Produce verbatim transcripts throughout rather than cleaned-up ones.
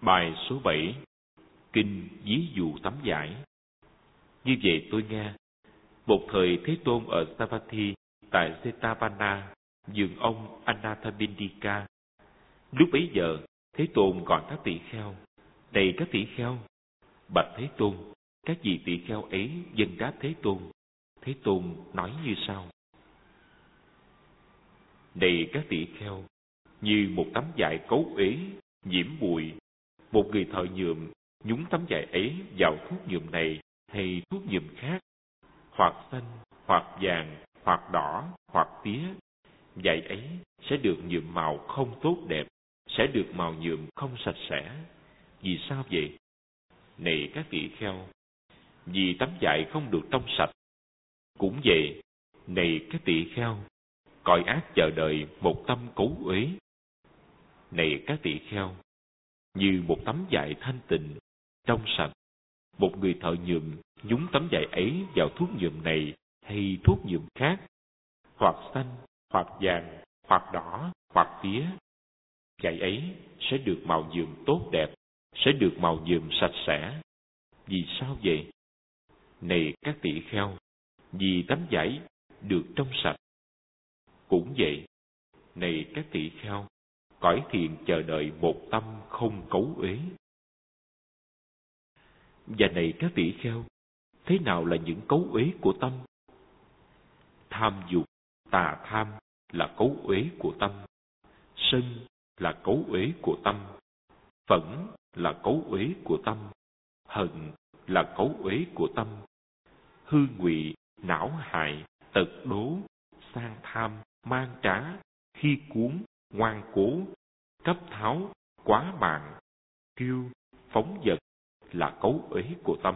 Bài số bảy. Kinh ví dụ tắm giải. Như vậy tôi nghe, một thời Thế Tôn ở Savatthi tại Jetavana, vườn ông Anathapindika. Lúc bấy giờ, Thế Tôn gọi các tỳ kheo: này các tỳ kheo, bạch Thế Tôn. Các vị tỳ kheo ấy dâng đáp Thế Tôn. Thế Tôn nói như sau: này các tỳ kheo, như một tấm vải cấu uế nhiễm bụi, một người thợ nhuộm nhúng tấm vải ấy vào thuốc nhuộm này hay thuốc nhuộm khác, hoặc xanh, hoặc vàng, hoặc đỏ, hoặc tía, vải ấy sẽ được nhuộm màu không tốt đẹp, sẽ được màu nhuộm không sạch sẽ. Vì sao vậy? Này các tỳ kheo, vì tấm vải không được trong sạch. Cũng vậy, này các tỳ kheo, cõi ác chờ đợi một tâm cấu uế. Này các tỳ kheo, như một tấm vải thanh tịnh, trong sạch, một người thợ nhuộm nhúng tấm vải ấy vào thuốc nhuộm này hay thuốc nhuộm khác, hoặc xanh, hoặc vàng, hoặc đỏ, hoặc tía, vải ấy sẽ được màu nhuộm tốt đẹp, sẽ được màu nhuộm sạch sẽ. Vì sao vậy? Này các tỳ kheo, vì tấm vải được trong sạch. Cũng vậy, này các tỳ kheo, cõi thiện chờ đợi một tâm không cấu uế. Và này các tỳ kheo, thế nào là những cấu uế của tâm? Tham dục, tà tham là cấu uế của tâm. Sân là cấu uế của tâm. Phẫn là cấu uế của tâm. Hận là cấu uế của tâm. Hư ngụy, não hại, tật đố, sang tham, mang trá, khi cuốn, ngoan cố, cấp tháo, quá mạng, kiêu, phóng dật là cấu uế của tâm.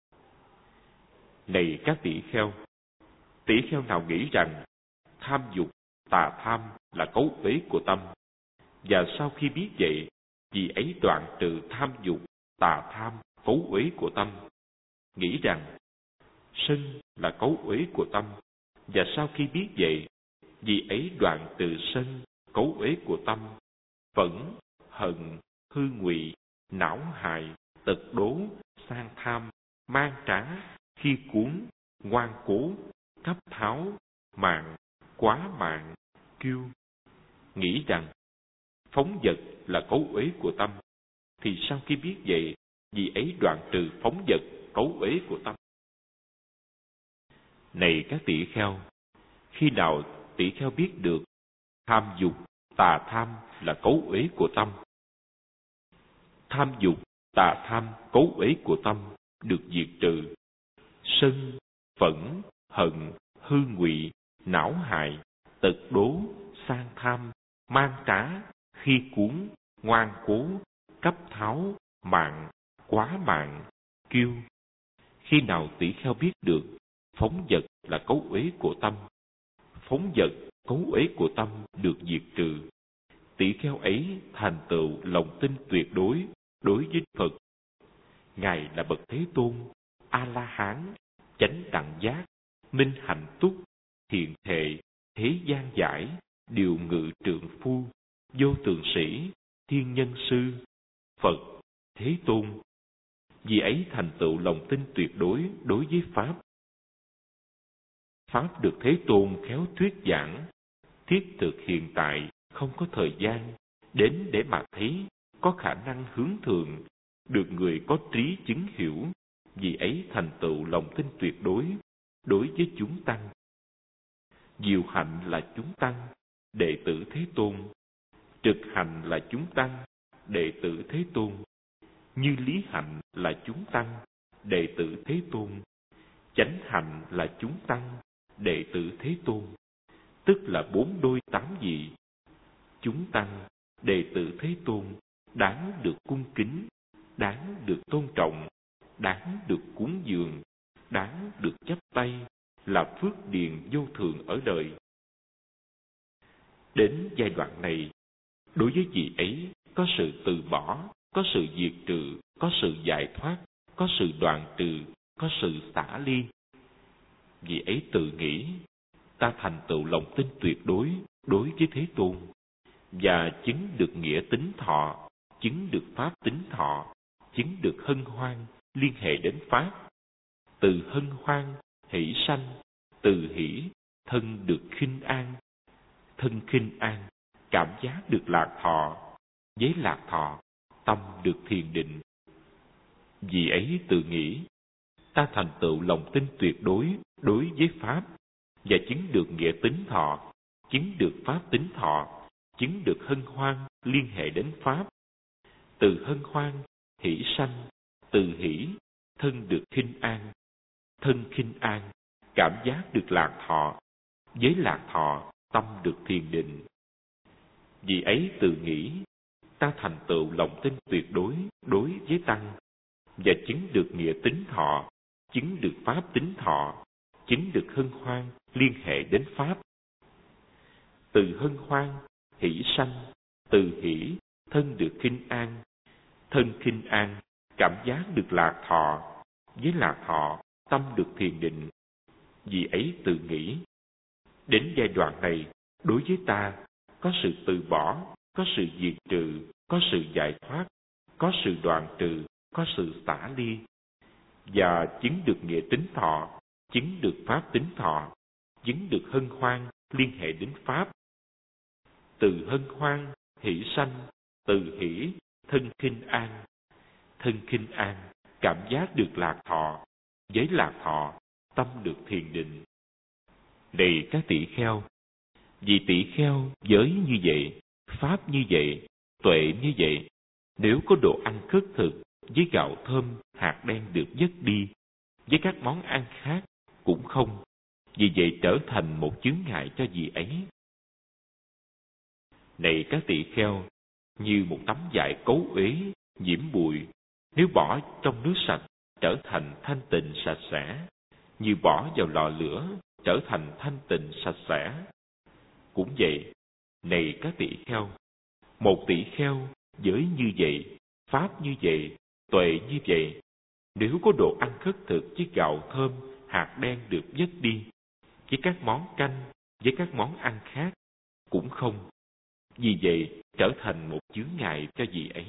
Này các tỷ kheo, tỷ kheo nào nghĩ rằng tham dục, tà tham là cấu uế của tâm, và sau khi biết vậy, vì ấy đoạn trừ tham dục, tà tham, cấu uế của tâm, nghĩ rằng sân là cấu uế của tâm, và sau khi biết vậy, vì ấy đoạn từ sân, cấu uế của tâm, phẫn, hận, hư ngụy, não hại, tật đố, sang tham, mang trá, khi cuốn, ngoan cố, cấp tháo, mạng, quá mạng, kiêu, nghĩ rằng phóng dật là cấu uế của tâm, thì sau khi biết vậy, vì ấy đoạn trừ phóng dật, cấu uế của tâm. Này các tỷ kheo, khi nào tỷ kheo biết được tham dục, tà tham là cấu uế của tâm? Tham dục, tà tham, cấu uế của tâm được diệt trừ. Sân, phẫn, hận, hư ngụy, não hại, tật đố, sang tham, mang trá, khi cuốn, ngoan cố, cấp tháo, mạng, quá mạng, kiêu. Khi nào tỷ kheo biết được phóng dật là cấu uế của tâm, phóng dật, cấu uế của tâm được diệt trừ, tỷ kheo ấy thành tựu lòng tin tuyệt đối đối với Phật. Ngài là bậc Thế Tôn, A La Hán, chánh đẳng giác, minh hạnh túc, thiện thệ, thế gian giải, điều ngự trượng phu, vô tượng sĩ, thiên nhân sư, Phật, Thế Tôn. Vì ấy thành tựu lòng tin tuyệt đối đối với Pháp. Pháp được Thế Tôn khéo thuyết giảng, thiết thực hiện tại, không có thời gian, đến để mà thấy, có khả năng hướng thượng, được người có trí chứng hiểu, vì ấy thành tựu lòng tin tuyệt đối đối với chúng tăng. Diệu hạnh là chúng tăng, đệ tử Thế Tôn. Trực hành là chúng tăng, đệ tử Thế Tôn. Như lý hạnh là chúng tăng, đệ tử Thế Tôn. Chánh hạnh là chúng tăng, đệ tử Thế Tôn. Tức là bốn đôi tám vị. Chúng tăng, đệ tử Thế Tôn, đáng được cung kính, đáng được tôn trọng, đáng được cúng dường, đáng được chắp tay, là phước điền vô thường ở đời. Đến giai đoạn này, đối với vị ấy có sự từ bỏ, có sự diệt trừ, có sự giải thoát, có sự đoạn trừ, có sự xả ly. Vị ấy tự nghĩ, ta thành tựu lòng tin tuyệt đối đối với Thế Tôn, và chứng được nghĩa tính thọ, chứng được pháp tính thọ, chứng được hân hoan, liên hệ đến pháp. Từ hân hoan, hỷ sanh, từ hỷ, thân được khinh an. Thân khinh an, cảm giác được lạc thọ, với lạc thọ, tâm được thiền định. Vì ấy tự nghĩ, ta thành tựu lòng tin tuyệt đối đối với pháp, và chứng được nghĩa tính thọ, chứng được pháp tính thọ, chứng được hân hoan liên hệ đến pháp. Từ hân hoan, hỷ sanh, từ hỷ, thân được khinh an. Thân khinh an, cảm giác được lạc thọ, với lạc thọ, tâm được thiền định. Vì ấy tự nghĩ, ta thành tựu lòng tin tuyệt đối đối với tăng, và chứng được nghĩa tính thọ, chứng được pháp tính thọ, chứng được hân hoan liên hệ đến pháp. Từ hân hoan, hỷ sanh, từ hỷ, thân được khinh an. Thân khinh an, cảm giác được lạc thọ, với lạc thọ, tâm được thiền định. Vì ấy tự nghĩ, đến giai đoạn này, đối với ta, có sự từ bỏ, có sự diệt trừ, có sự giải thoát, có sự đoạn trừ, có sự xả ly, và chứng được nghĩa tính thọ, chứng được pháp tính thọ, chứng được hân hoan liên hệ đến pháp. Từ hân hoan, hỷ sanh, từ hỷ, thân khinh an. Thân khinh an, cảm giác được lạc thọ, với lạc thọ, tâm được thiền định. Này các tỷ kheo, vì tỷ kheo giới như vậy, pháp như vậy, tuệ như vậy, nếu có đồ ăn khất thực với gạo thơm, hạt đen được dứt đi, với các món ăn khác cũng không, vì vậy trở thành một chướng ngại cho vị ấy. Này các tỷ kheo, như một tấm vải cấu uế, nhiễm bụi, nếu bỏ trong nước sạch trở thành thanh tịnh sạch sẽ, như bỏ vào lò lửa trở thành thanh tịnh sạch sẽ. Cũng vậy, này các tỷ kheo, một tỷ kheo giới như vậy, pháp như vậy, tuệ như vậy, nếu có đồ ăn khất thực với gạo thơm, hạt đen được vớt đi, với các món canh, với các món ăn khác cũng không, vì vậy trở thành một chướng ngại cho vị ấy.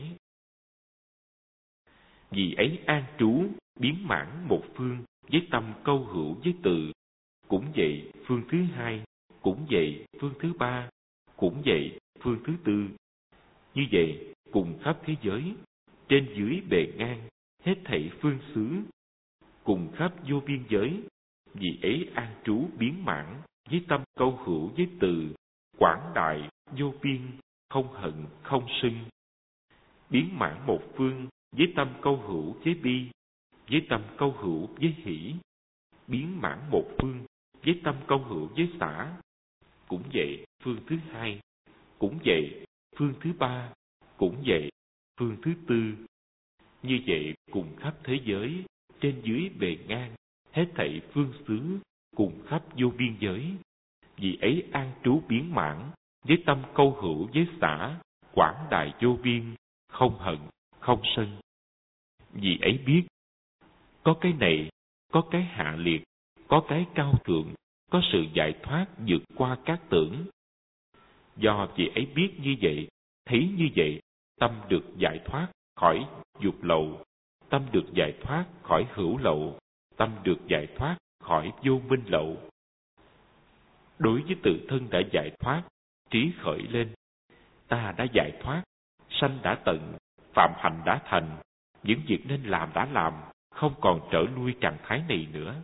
Vì ấy an trú biến mãn một phương với tâm câu hữu với từ, cũng vậy phương thứ hai, cũng vậy phương thứ ba, cũng vậy phương thứ tư. Như vậy cùng khắp thế giới, trên dưới bề ngang, hết thảy phương xứ, cùng khắp vô biên giới, vì ấy an trú biến mãn với tâm câu hữu với từ, quảng đại vô biên, không hận không sân. Biến mãn một phương với tâm câu hữu với bi, với tâm câu hữu với hỷ. Biến mãn một phương với tâm câu hữu với xả, cũng vậy phương thứ hai, cũng vậy phương thứ ba, cũng vậy phương thứ tư. Như vậy cùng khắp thế giới, trên dưới bề ngang, hết thảy phương xứ, cùng khắp vô biên giới, vì ấy an trú biến mãn với tâm câu hữu với xả, quảng đại vô biên, không hận không sân. Vì ấy biết, có cái này, có cái hạ liệt, có cái cao thượng, có sự giải thoát vượt qua các tưởng. Do vì ấy biết như vậy, thấy như vậy, tâm được giải thoát khỏi dục lậu, tâm được giải thoát khỏi hữu lậu, tâm được giải thoát khỏi vô minh lậu. Đối với tự thân đã giải thoát, trí khởi lên, ta đã giải thoát, sanh đã tận, phạm hành đã thành, những việc nên làm đã làm, không còn trở lui trạng thái này nữa.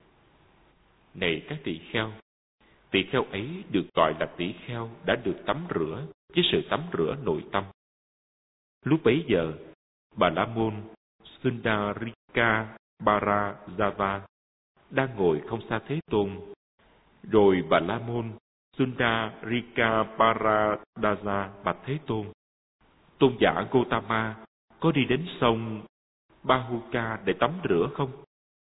Này các tỳ kheo, tỳ kheo ấy được gọi là tỳ kheo đã được tắm rửa với sự tắm rửa nội tâm. Lúc bấy giờ, Bà La Môn Sundarika Parajava đang ngồi không xa Thế Tôn. Rồi Bà La Môn Sundarika Paradaja bạch Thế Tôn: Tôn giả Gotama có đi đến sông Bahuka để tắm rửa không?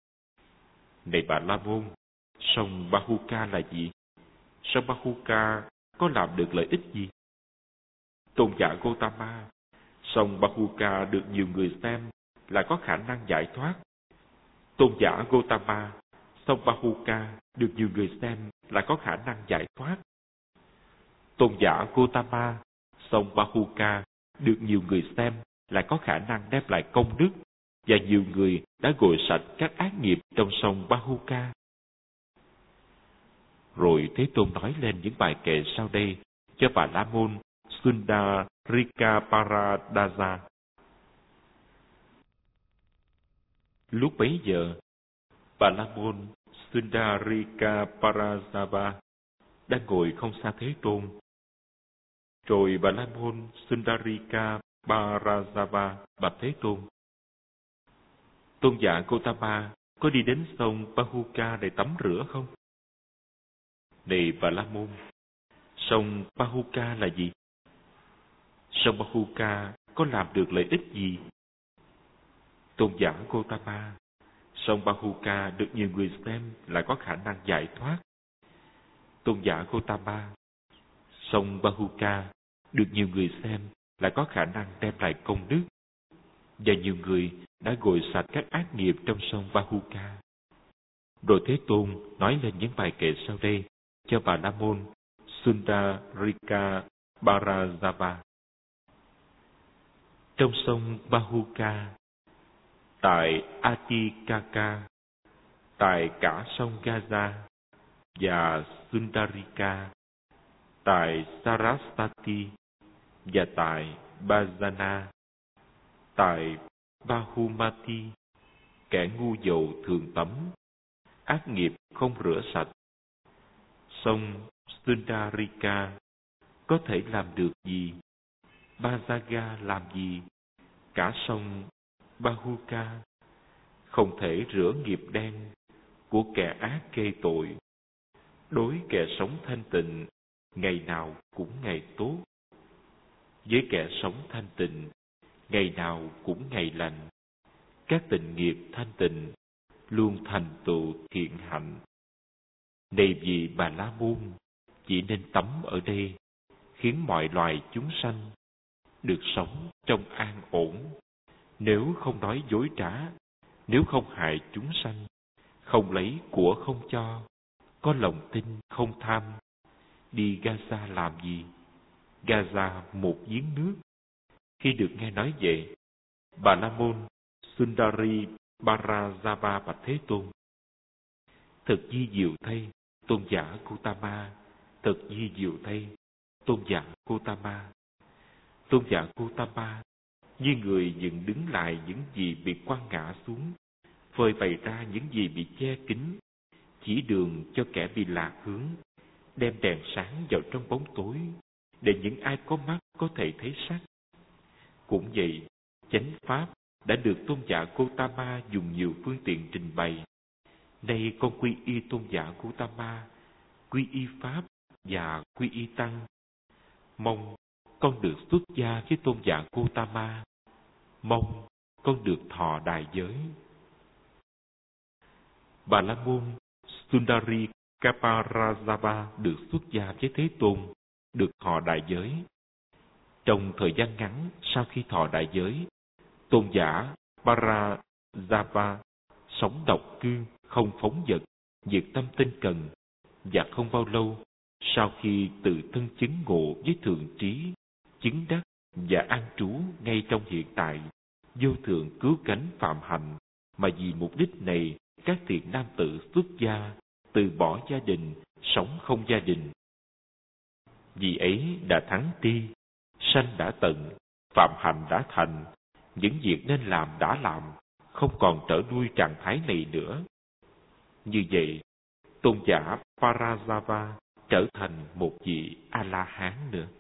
Này Bà La Môn, sông Bahuka là gì? Sông Bahuka có làm được lợi ích gì? Tôn giả Gotama, sông Bahuka được nhiều người xem là có khả năng giải thoát. Tôn giả Gotama, sông Bahuka được nhiều người xem là có khả năng giải thoát. Tôn giả Gotama, sông Bahuka được nhiều người xem lại có khả năng đem lại công đức, và nhiều người đã gội sạch các ác nghiệp trong sông Bahuka. Rồi Thế Tôn nói lên những bài kệ sau đây cho Bà La Môn Sundarika Paradaja. Lúc bấy giờ, Bà La Môn Sundarika Paradaja đang ngồi không xa Thế Tôn. Rồi Bà La Môn Sundarika Paradaja bạch Thế Tôn: Tôn giả Gotama có đi đến sông Bahuka để tắm rửa không? Này Bà La Môn, sông Bahuka là gì? Sông Bahuka có làm được lợi ích gì? Tôn giả Gotama, sông Bahuka được nhiều người xem là có khả năng giải thoát. Tôn giả Gotama, sông Bahuka được nhiều người xem là có khả năng đem lại công đức, và nhiều người đã gội sạch các ác nghiệp trong sông Bahuka. Rồi Thế Tôn nói lên những bài kệ sau đây cho Bà La Môn Sundarika Paradaja. Trong sông Bahuka, tại Atikaka, tại cả sông Gaza và Sundarika, tại Sarasvati và tại Bajana, tại Bahumati, kẻ ngu dậu thường tắm, ác nghiệp không rửa sạch. Sông Sundarika có thể làm được gì? Bajaga làm gì? Cả sông Bahuka không thể rửa nghiệp đen của kẻ ác gây tội. Đối kẻ sống thanh tịnh, ngày nào cũng ngày tốt. Với kẻ sống thanh tịnh, ngày nào cũng ngày lành. Các tịnh nghiệp thanh tịnh luôn thành tựu thiện hạnh. Này vì Bà La Môn, chỉ nên tắm ở đây, khiến mọi loài chúng sanh được sống trong an ổn. Nếu không nói dối trá, nếu không hại chúng sanh, không lấy của không cho, có lòng tin không tham, đi Gaza làm gì? Gaza một giếng nước. Khi được nghe nói vậy, Bà La Môn Sundari Parajava bạch Thế Tôn: Thật di diệu thay, Tôn giả Gotama, thật di diệu thay, Tôn giả Gotama. Tôn giả Gotama, như người dựng đứng lại những gì bị quăng ngã xuống, phơi bày ra những gì bị che kín, chỉ đường cho kẻ bị lạc hướng, đem đèn sáng vào trong bóng tối, để những ai có mắt có thể thấy sắc. Cũng vậy, chánh pháp đã được Tôn giả Gotama dùng nhiều phương tiện trình bày. Nay con quy y Tôn giả Gotama, quy y pháp và quy y tăng. Mong con được xuất gia với Tôn giả Gotama. Mong con được thọ đại giới. Bà La Môn Sundari Kaparajava được xuất gia với Thế Tôn, được thọ đại giới. Trong thời gian ngắn sau khi thọ đại giới, Tôn giả Parajava sống độc cư, không phóng dật, diệt tâm tinh cần, và không bao lâu sau khi tự thân chứng ngộ với thượng trí, chứng đắc và an trú ngay trong hiện tại, vô thượng cứu cánh phạm hạnh, mà vì mục đích này các thiện nam tử xuất gia, từ bỏ gia đình, sống không gia đình. Vì ấy đã thắng ti, sanh đã tận, phạm hạnh đã thành, những việc nên làm đã làm, không còn trở nuôi trạng thái này nữa. Như vậy, Tôn giả Parajava trở thành một vị A-la-hán nữa.